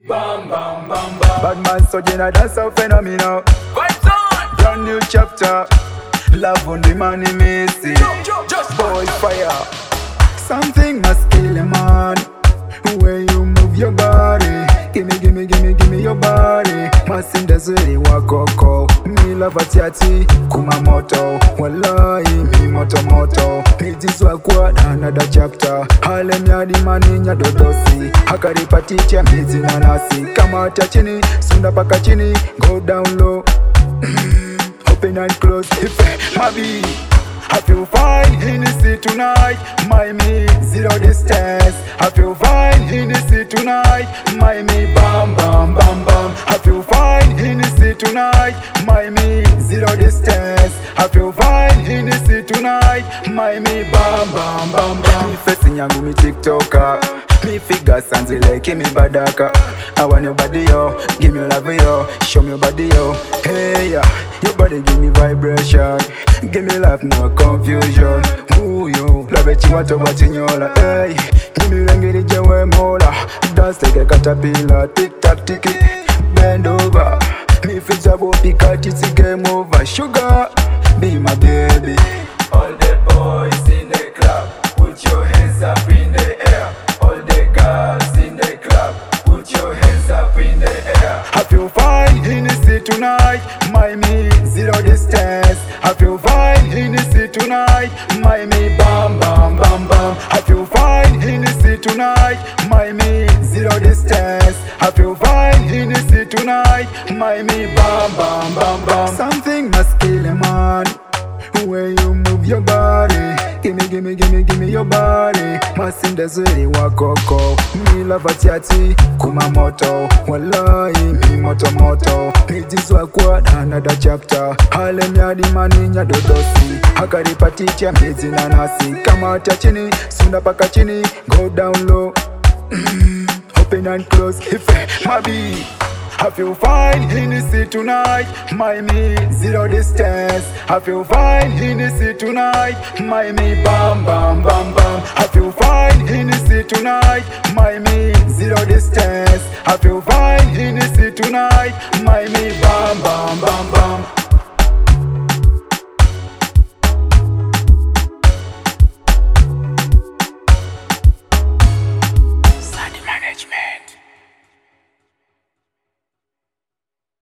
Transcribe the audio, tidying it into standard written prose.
Bam bam bam bam. Bad man surging a dance of phenomenal. Vibes on. Brand new chapter. Love on the money missing. Just Boy fire. Something must kill a man. Where you move your body. Gimme your body. Masinda zuri wakoko. Mi love atiati kumamoto. Wallahi mi moto. Nijizwa kwa another chapter. Hale myadi maninya dodosi. Hakaripaticha mizi nanasi. Kama chini, sunda paka chini. Go down low. Open and close. If mabi. I feel fine in the city tonight, my me, zero distance. I feel fine in the city tonight, my me, bam bam bam bam. I feel fine in the city tonight, my me, zero distance. I feel fine in the city tonight, my me, bam bam bam bam. Me facing yangu mi TikToker, me figure sanzi like me badaka. I want your body yo, give me love yo, show me your body yo. Hey yeah, your body give me vibration. Give me life, no confusion. Ooh, yo, love it, you want to watch in your life. Hey, give me langiri jewe mola. Dance like a caterpillar, tick tock, tick it, bend over. Me fix a bow, because it's a game over. Sugar, be my baby. All the boys in the club, put your hands up in the air. All the girls in the club, put your hands up in the air. I feel fine in the city tonight, my me, zero distance. I feel fine in the city tonight, my me, bam bam bam bam. I feel fine in the city tonight, my me, zero distance. I feel fine in the city tonight, my me, bam bam bam bam. Something must kill a man. Where you move your body. Gimme your body. Masinda zuri wakoko. Mi love atiati kumamoto. Wallahi mi moto. Nijizwa kwa another chapter. Hale myadi maninya dodosi. Hakaripaticha mizi nanasi. Kama chini, sunda paka chini. Go down low. Open and close. If mabi. I feel fine in the city tonight, my me, zero distance. I feel fine in the city tonight, my me, bam bam bam bam. I feel fine in the city tonight, my me, zero distance. I feel fine in the city tonight, my me, bam bam bam bam.